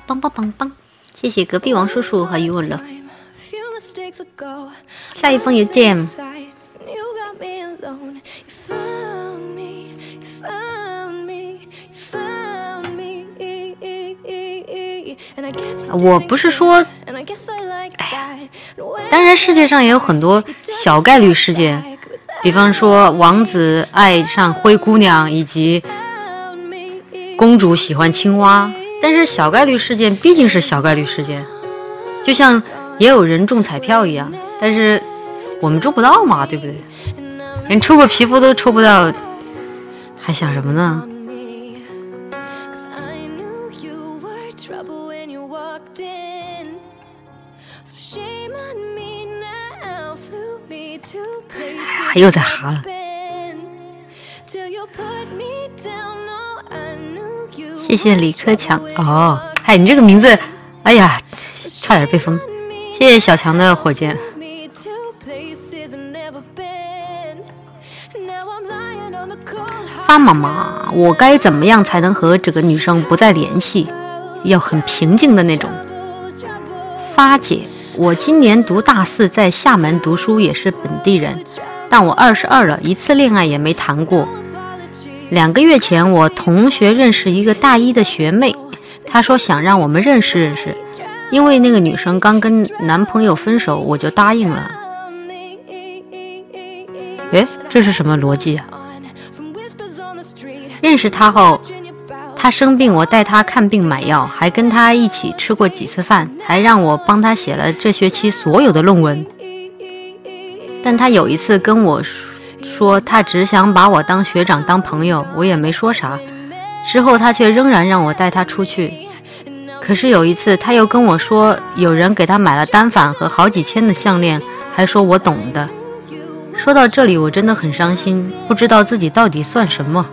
棒棒棒棒！谢谢隔壁王叔叔和语文了。下一封邮件。我不是说，当然世界上也有很多小概率事件，比方说王子爱上灰姑娘，以及公主喜欢青蛙，但是小概率事件毕竟是小概率事件，就像也有人中彩票一样，但是我们中不到嘛，对不对？连抽个皮肤都抽不到，还想什么呢？又在哈了。谢谢李克强。哦，嗨，你这个名字，哎呀，差点被封。谢谢小强的火箭。发妈妈，我该怎么样才能和这个女生不再联系？要很平静的那种。发姐，我今年读大4，在厦门读书，也是本地人，但我22了，一次恋爱也没谈过。2个月前，我同学认识一个大1的学妹，她说想让我们认识认识，因为那个女生刚跟男朋友分手，我就答应了。诶，这是什么逻辑啊？认识她后，她生病，我带她看病买药，还跟她一起吃过几次饭，还让我帮她写了这学期所有的论文。但她有一次跟我说她只想把我当学长当朋友，我也没说啥。之后她却仍然让我带她出去。可是有一次她又跟我说有人给她买了单反和好几千的项链，还说我懂的。说到这里我真的很伤心，不知道自己到底算什么。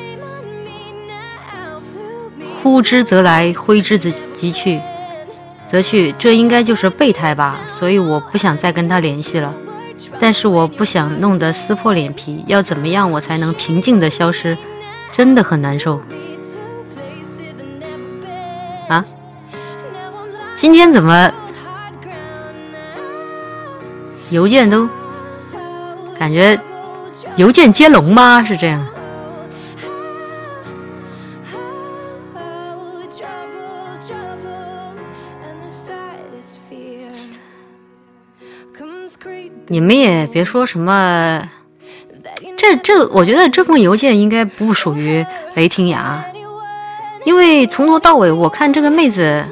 呼之则来，挥之则去，这应该就是备胎吧，所以我不想再跟他联系了。但是我不想弄得撕破脸皮，要怎么样我才能平静的消失？真的很难受啊！今天怎么邮件都感觉邮件接龙吗？是这样。你们也别说什么，我觉得这封邮件应该不属于雷霆牙，因为从头到尾我看这个妹子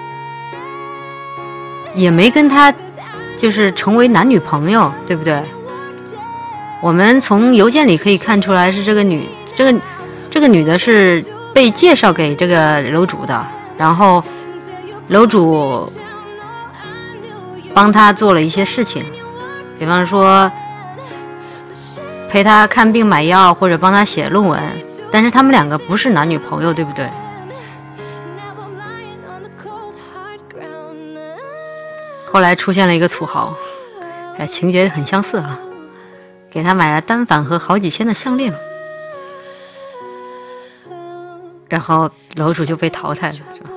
也没跟他就是成为男女朋友，对不对？我们从邮件里可以看出来是这个女的是被介绍给这个楼主的，然后楼主帮他做了一些事情，比方说陪他看病买药或者帮他写论文，但是他们两个不是男女朋友，对不对？后来出现了一个土豪，情节很相似啊，给他买了单反和好几千的项链，然后楼主就被淘汰了，是吧？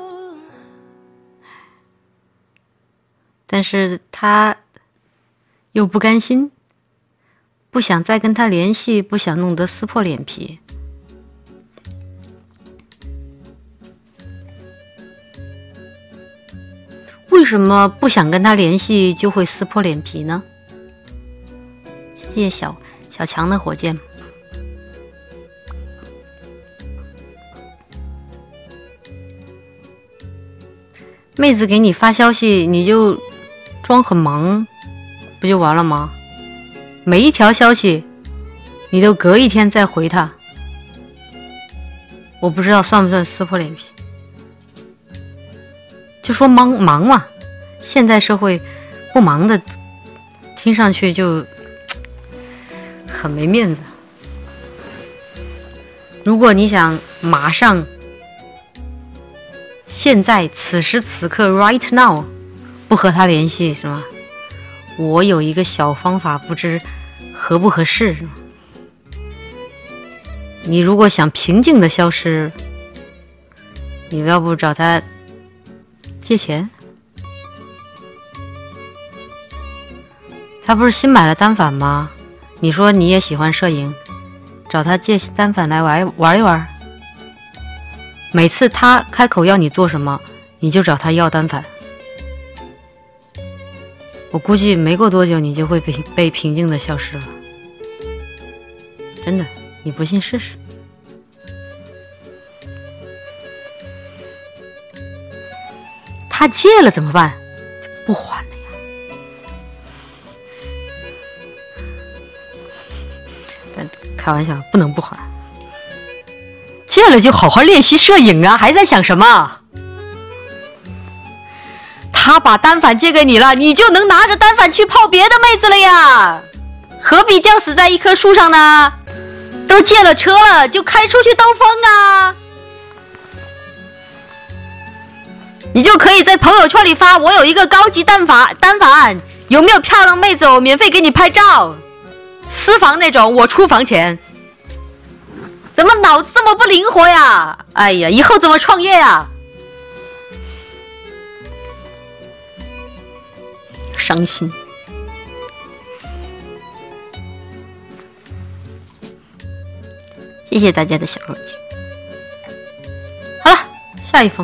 但是他又不甘心，不想再跟他联系，不想弄得撕破脸皮。为什么不想跟他联系就会撕破脸皮呢？谢谢小强的火箭。妹子给你发消息，你就装很忙，不就完了吗？每一条消息你都隔一天再回他，我不知道算不算撕破脸皮。就说忙嘛，现在社会不忙的听上去就很没面子。如果你想马上现在此时此刻 right now 不和他联系是吗？我有一个小方法，不知合不合适。你如果想平静的消失，你要不找他借钱？他不是新买了单反吗？你说你也喜欢摄影，找他借单反来玩一玩。每次他开口要你做什么，你就找他要单反。我估计没过多久，你就会被平静的消失了。真的，你不信试试。他借了怎么办？不还了呀。但开玩笑，不能不还。借了就好好练习摄影啊，还在想什么？他把单反借给你了，你就能拿着单反去泡别的妹子了呀，何必吊死在一棵树上呢？都借了车了，就开出去兜风啊！你就可以在朋友圈里发，我有一个高级单反，有没有漂亮妹子？我免费给你拍照，私房那种，我出房钱。怎么脑子这么不灵活呀？哎呀，以后怎么创业呀？伤心。谢谢大家的小肉鸡。好了，下一封。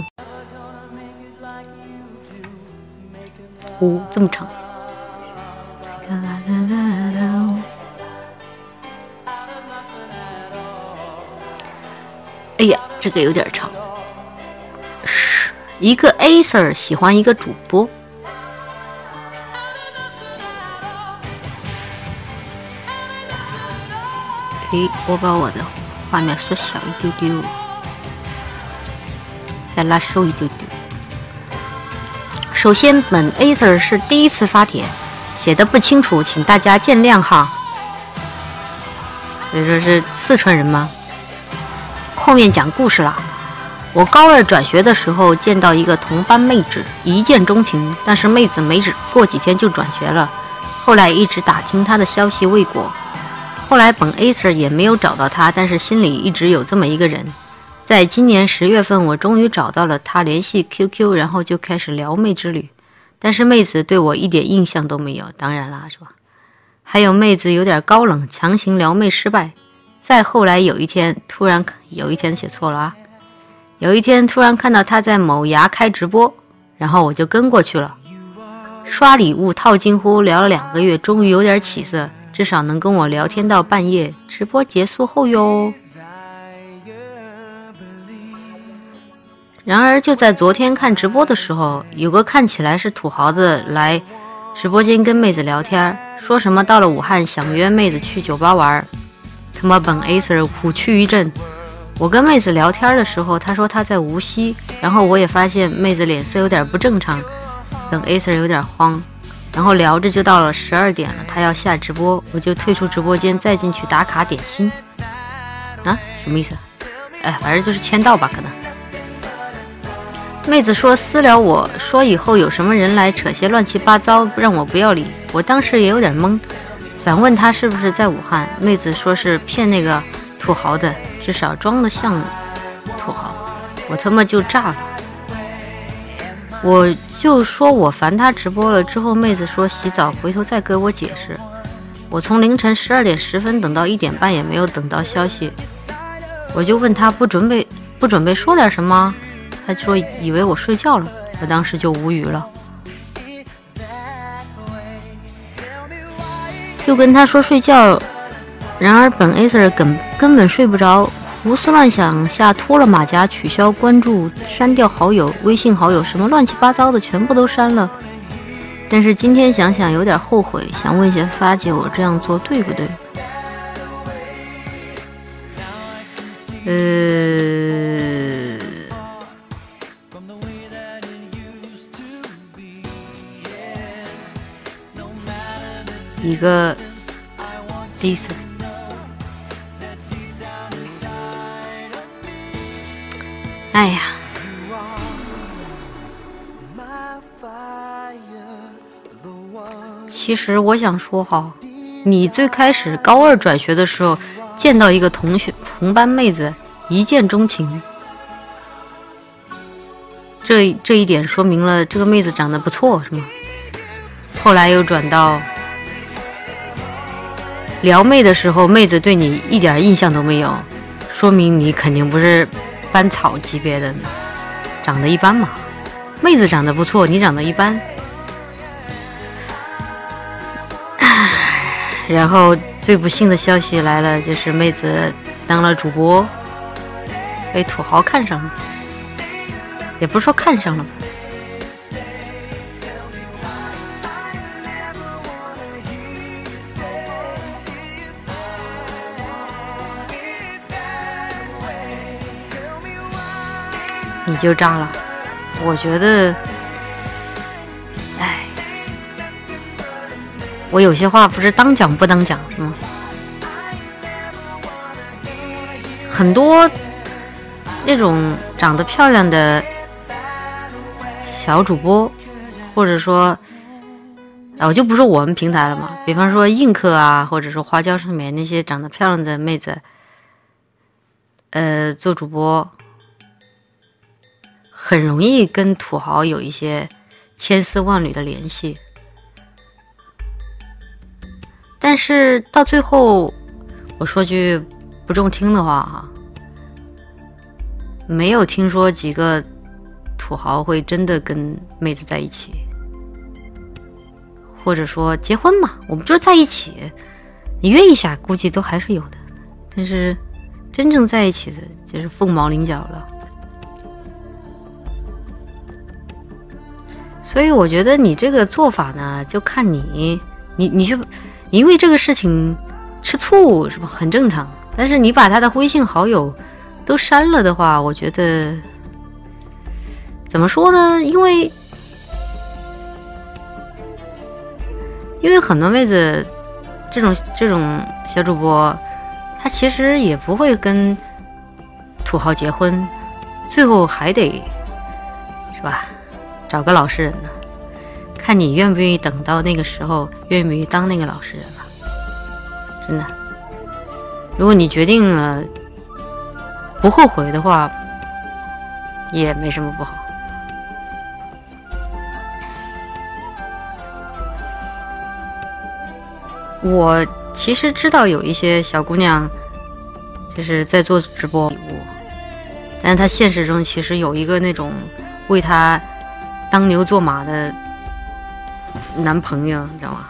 这么长。哎呀，这个有点长。是一个 Acer 喜欢一个主播。我把我的画面缩小一丢丢，再拉瘦一丢丢。首先，本 Acer 是第一次发帖，写的不清楚，请大家见谅哈。所以说是四川人吗？后面讲故事了。我高二转学的时候见到一个同班妹纸，一见钟情，但是妹子没过几天就转学了，后来一直打听她的消息未果。后来本 Acer 也没有找到他，但是心里一直有这么一个人。在今年10月份，我终于找到了他，联系 QQ， 然后就开始撩妹之旅。但是妹子对我一点印象都没有，当然啦，是吧？还有妹子有点高冷，强行撩妹失败。再后来有一天写错了啊！有一天突然看到他在某牙开直播，然后我就跟过去了。刷礼物套近乎聊了2个月，终于有点起色。至少能跟我聊天到半夜，直播结束后哟。然而就在昨天看直播的时候，有个看起来是土豪子来直播间跟妹子聊天，说什么到了武汉想约妹子去酒吧玩。他妈本 Acer 虎躯一震。我跟妹子聊天的时候，她说她在无锡，然后我也发现妹子脸色有点不正常，本 Acer 有点慌。然后聊着就到了12点了，他要下直播，我就退出直播间，再进去打卡点心。啊，什么意思？反正就是签到吧，可能。妹子说私聊我说以后有什么人来扯些乱七八糟，让我不要理。我当时也有点懵，反问他是不是在武汉。妹子说是骗那个土豪的，至少装得像土豪。我他妈就炸了。我就说我烦他直播了，之后妹子说洗澡回头再给我解释。我从凌晨12点10分等到1点半也没有等到消息，我就问他不准备说点什么，他就说以为我睡觉了，我当时就无语了，就跟他说睡觉。然而本 Acer 根本睡不着，胡思乱想下脱了马甲，取消关注，删掉好友，微信好友什么乱七八糟的全部都删了。但是今天想想有点后悔，想问一下发姐，我这样做对不对？一个 Acer。哎呀，其实我想说哈，你最开始高2转学的时候见到一个同班妹子，一见钟情， 这一点说明了这个妹子长得不错，是吗？后来又转到撩妹的时候，妹子对你一点印象都没有，说明你肯定不是班草级别的，长得一般嘛。妹子长得不错，你长得一般。然后最不幸的消息来了，就是妹子当了主播，被土豪看上了，也不是说看上了吧。你就炸了，我觉得，哎，我有些话不是当讲不当讲，是吗？很多那种长得漂亮的小主播，或者说，我就不说我们平台了嘛，比方说映客啊，或者说花椒上面那些长得漂亮的妹子，做主播。很容易跟土豪有一些千丝万缕的联系，但是到最后，我说句不中听的话哈，没有听说几个土豪会真的跟妹子在一起，或者说结婚嘛，我们就是在一起，你约一下估计都还是有的，但是真正在一起的就是凤毛麟角了。所以我觉得你这个做法呢，就看你就因为这个事情吃醋是吧，很正常。但是你把他的微信好友都删了的话，我觉得怎么说呢？因为很多妹子这种小主播，她其实也不会跟土豪结婚，最后还得是吧？找个老实人呢，看你愿不愿意等到那个时候，愿不愿意当那个老实人了。真的，如果你决定了不后悔的话，也没什么不好。我其实知道有一些小姑娘就是在做直播礼物，但是她现实中其实有一个那种为她当牛做马的男朋友，你知道吗？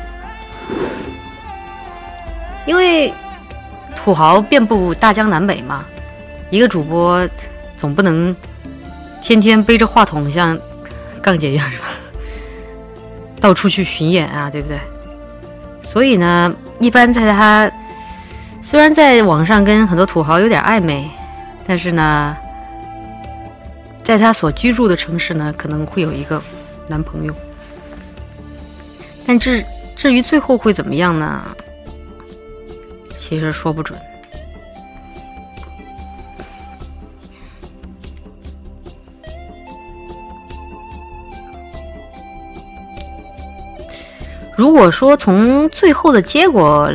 因为土豪遍布大江南北嘛，一个主播总不能天天背着话筒像杠姐一样是吧？到处去巡演啊，对不对？所以呢，一般在他虽然在网上跟很多土豪有点暧昧，但是呢，在他所居住的城市呢，可能会有一个男朋友。但至于最后会怎么样呢？其实说不准。如果说从最后的结果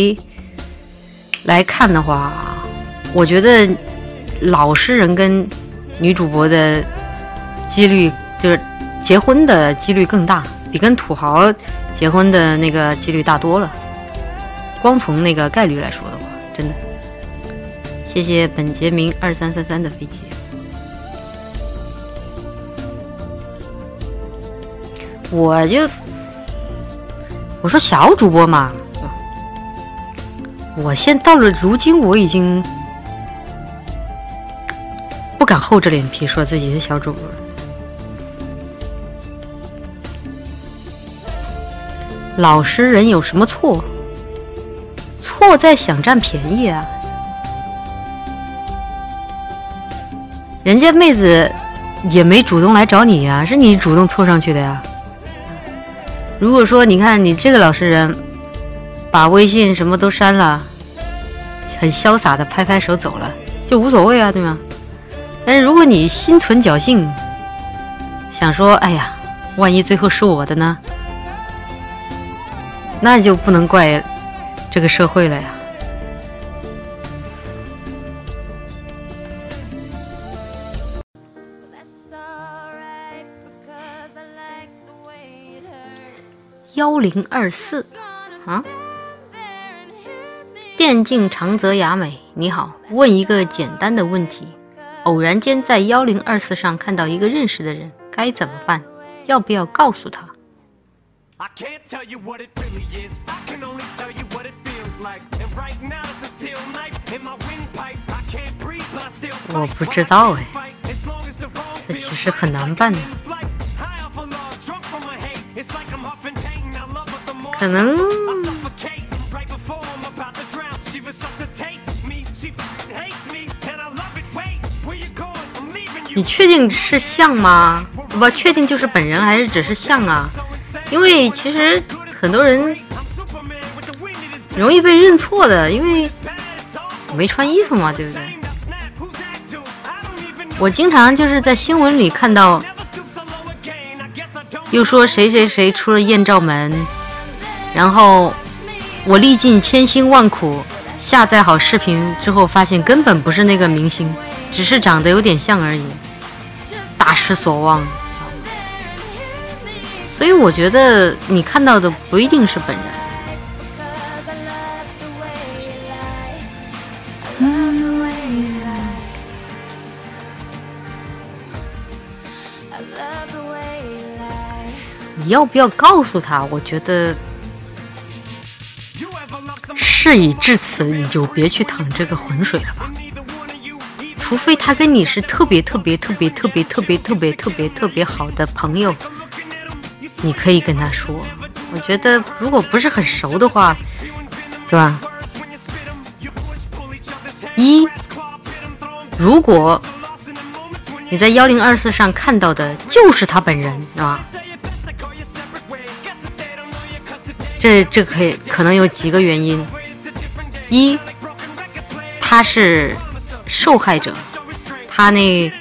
来看的话，我觉得老实人跟女主播的几率，就是结婚的几率更大，比跟土豪结婚的那个几率大多了。光从那个概率来说的话，真的。谢谢本杰明2333的飞机。我说小主播嘛，我现到了如今，我已经不敢厚着脸皮说自己是小主播。老实人有什么错？错在想占便宜啊！人家妹子也没主动来找你呀，是你主动凑上去的呀。如果说你看你这个老实人，把微信什么都删了，很潇洒的拍拍手走了，就无所谓啊，对吗？但是如果你心存侥幸，想说哎呀，万一最后是我的呢，那就不能怪这个社会了呀。 1024啊，电竞长泽雅美，你好，问一个简单的问题：偶然间在1024上看到一个认识的人，该怎么办？要不要告诉他？我不知道哎，这其实很难办的。可能你确定是像吗？不确定就是本人还是只是像啊？因为其实很多人容易被认错的，因为没穿衣服嘛，对不对？我经常就是在新闻里看到，又说谁谁谁出了艳照门，然后我历尽千辛万苦下载好视频之后，发现根本不是那个明星，只是长得有点像而已，大失所望。所以我觉得你看到的不一定是本人。你要不要告诉他？我觉得事已至此，你就别去淌这个浑水了吧。除非他跟你是特别好的朋友，你可以跟他说。我觉得如果不是很熟的话，是吧？如果你在1024上看到的就是他本人，是吧？这可能有几个原因。一，他是受害者，他那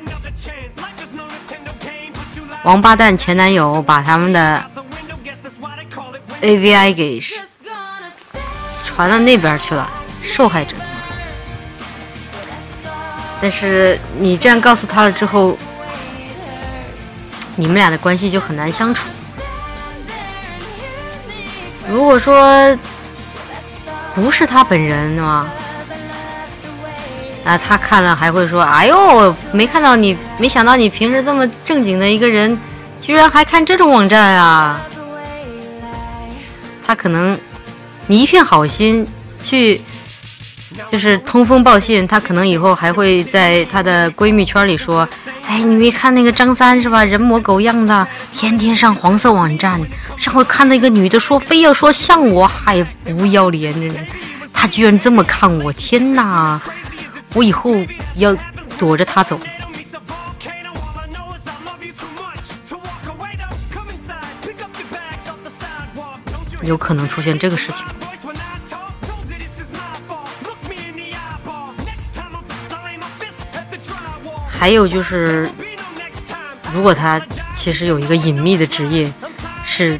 王八蛋前男友把他们的 AVI 给传到那边去了，受害者。但是你这样告诉他了之后，你们俩的关系就很难相处。如果说不是他本人啊，他看了还会说：“哎呦，没想到你平时这么正经的一个人，居然还看这种网站啊！”他可能你一片好心去，就是通风报信，他可能以后还会在他的闺蜜圈里说：“哎，你没看那个张三是吧？人模狗样的，天天上黄色网站。上回看那个女的说，非要说像我，还不要脸的人，他居然这么看我，天哪！我以后要躲着他走。”有可能出现这个事情。还有就是，如果他其实有一个隐秘的职业，是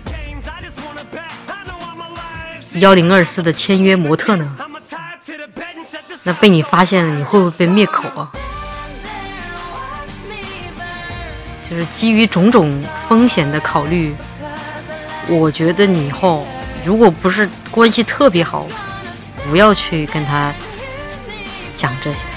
1024的签约模特呢，那被你发现了，你会不会被灭口啊？就是基于种种风险的考虑，我觉得你以后如果不是关系特别好，不要去跟他讲这些。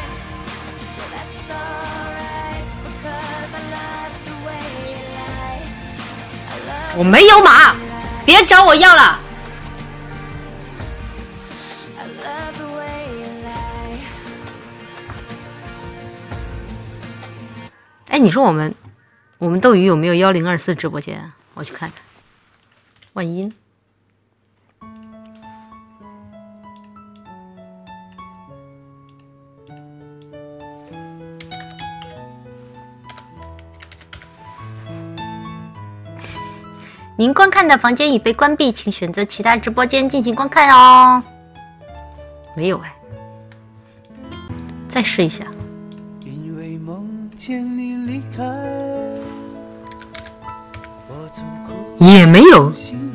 我没有码，别找我要了。哎，你说我们斗鱼有没有1024直播间啊？我去看看，万一您观看的房间已被关闭，请选择其他直播间进行观看哦。没有哎，再试一下。因为梦见你离开，我从哭也没有。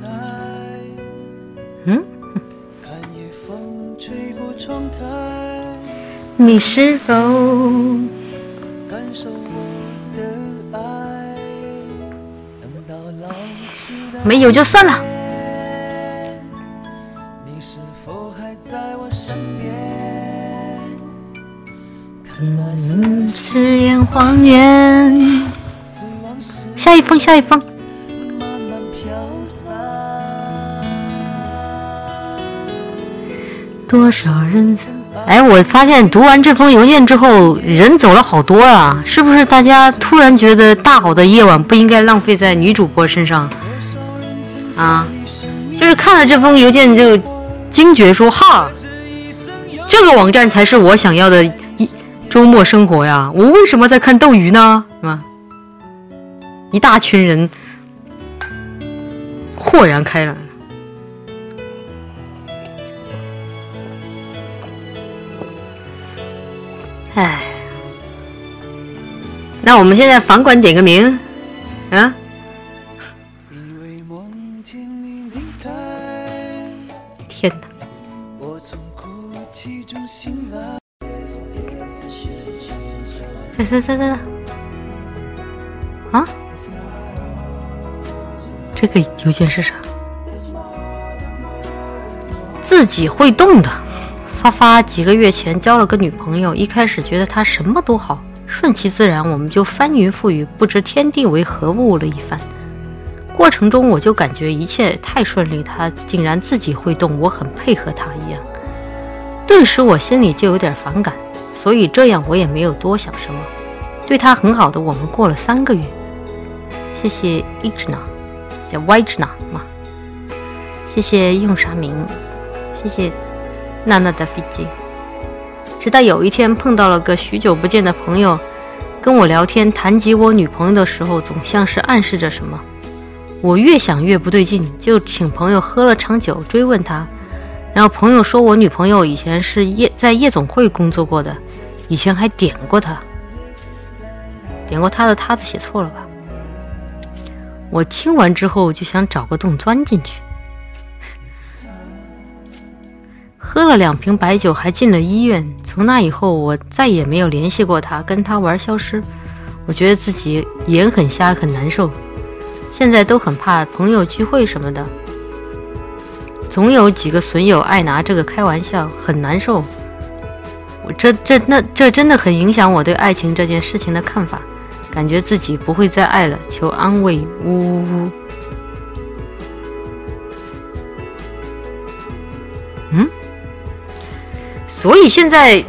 看夜风吹过窗台，你是否感受我的爱？没有就算了。 谎言。下一封，下一封。多少人？哎，我发现读完这封邮件之后，人走了好多啊！是不是大家突然觉得大好的夜晚不应该浪费在女主播身上啊？就是看了这封邮件就惊觉说，哈，这个网站才是我想要的周末生活呀！我为什么在看斗鱼呢？是吧？一大群人豁然开朗。哎，那我们现在房管点个名啊？天哪！这啊？这个邮件是啥？自己会动的。发几个月前交了个女朋友，一开始觉得她什么都好，顺其自然，我们就翻云覆雨，不知天地为何物了一番。过程中我就感觉一切太顺利，她竟然自己会动，我很配合她一样。顿时我心里就有点反感，所以这样我也没有多想什么。对她很好的我们过了3个月。谢谢一直拿，叫 Y 直拿嘛。谢谢用啥名？谢谢娜娜的飞机。直到有一天碰到了个许久不见的朋友，跟我聊天，谈及我女朋友的时候，总像是暗示着什么。我越想越不对劲，就请朋友喝了场酒，追问他。然后朋友说我女朋友以前是在夜总会工作过的，以前还点过她的她字写错了吧？我听完之后就想找个洞钻进去。喝了2瓶白酒，还进了医院。从那以后，我再也没有联系过他，跟他玩消失。我觉得自己眼很瞎，很难受。现在都很怕朋友聚会什么的，总有几个损友爱拿这个开玩笑，很难受。这真的很影响我对爱情这件事情的看法，感觉自己不会再爱了，求安慰，呜呜呜。所以现在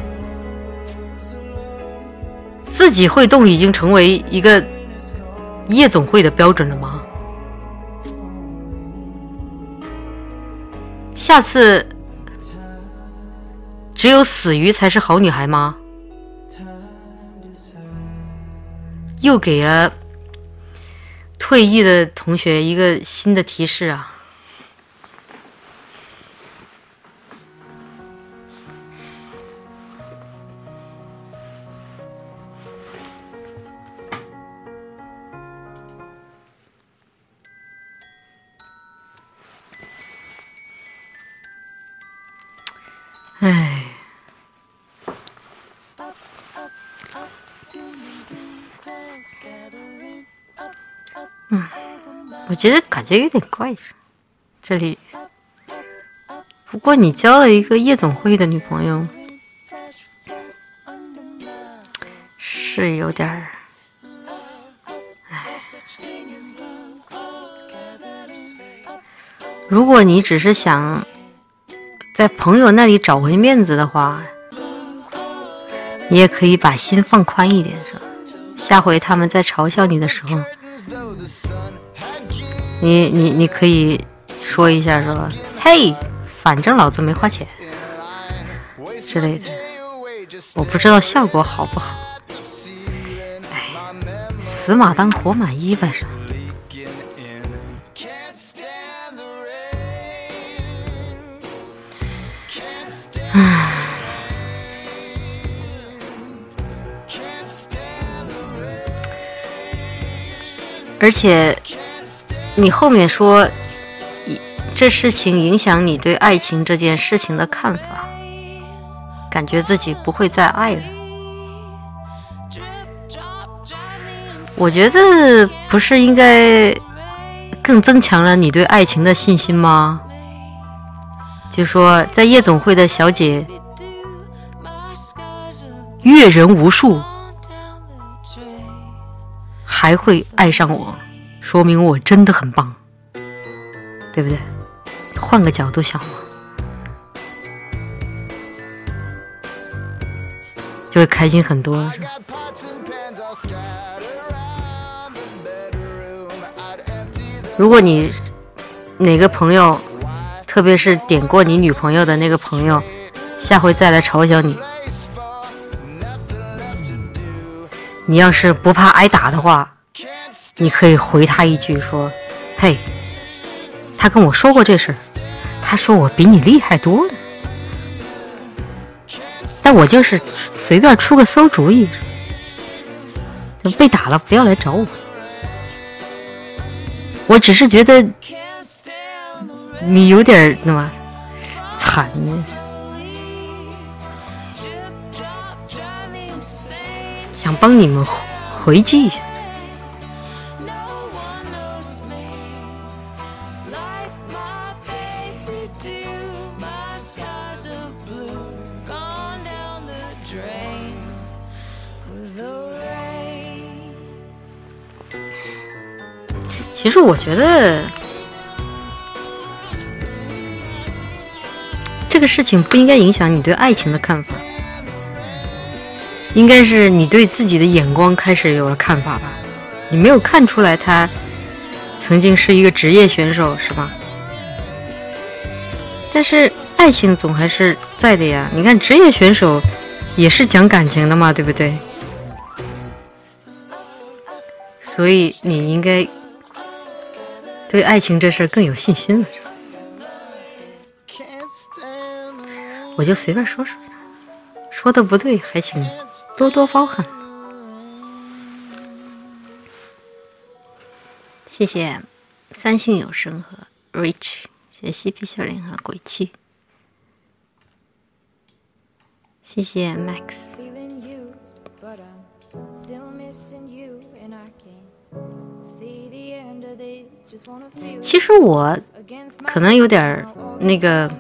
自己会动已经成为一个夜总会的标准了吗？下次只有死鱼才是好女孩吗？又给了退役的同学一个新的提示啊！唉，我觉得感觉有点怪这里。不过你交了一个夜总会的女朋友，是有点儿，唉。如果你只是想在朋友那里找回面子的话，你也可以把心放宽一点，是吧？下回他们在嘲笑你的时候，你可以说一下说，嘿，反正老子没花钱之类的。我不知道效果好不好。哎，死马当活马医吧是。而且你后面说这事情影响你对爱情这件事情的看法，感觉自己不会再爱了。我觉得不是应该更增强了你对爱情的信心吗？就说在夜总会的小姐阅人无数， 还会爱上我，说明我真的很棒，对不对？换个角度想嘛，就会开心很多，是吧？如果你哪个朋友，特别是点过你女朋友的那个朋友，下回再来嘲笑你，你要是不怕挨打的话，你可以回他一句说：嘿，他跟我说过这事，他说我比你厉害多了，但我就是随便出个馊主意，被打了不要来找我，我只是觉得你有点那么惨呢，想帮你们回击一下。其实我觉得这个事情不应该影响你对爱情的看法，应该是你对自己的眼光开始有了看法吧。你没有看出来他曾经是一个职业选手，是吧？但是爱情总还是在的呀，你看职业选手也是讲感情的嘛，对不对？所以你应该对爱情这事更有信心了。我就随便说说，说的不对还请多多包涵。谢谢三性有声和 Rich， 谢谢嬉皮笑脸和鬼泣，谢谢 Max。其实我可能有点那个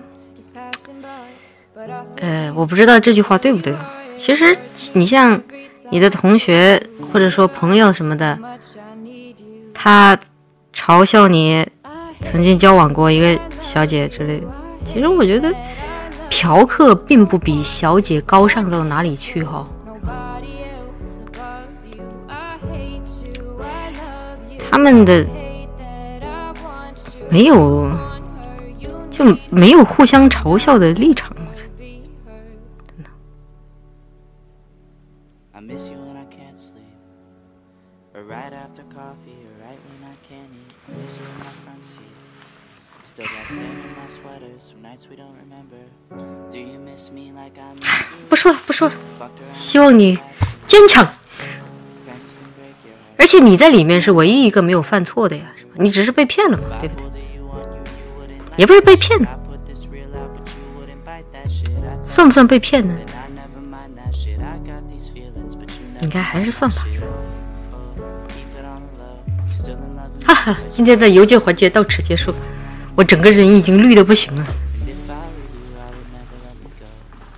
我不知道这句话对不对。其实你像你的同学或者说朋友什么的，他嘲笑你曾经交往过一个小姐之类的，其实我觉得嫖客并不比小姐高尚到哪里去哈。他们的没有互相嘲笑的立场，我觉得真的。不说了，希望你坚强。而且你在里面是唯一一个没有犯错的呀，是吧？你只是被骗了嘛，对不对？也不是被骗了，算不算被骗呢？应该还是算吧。哈哈，今天的邮件环节到此结束，我整个人已经绿得不行了。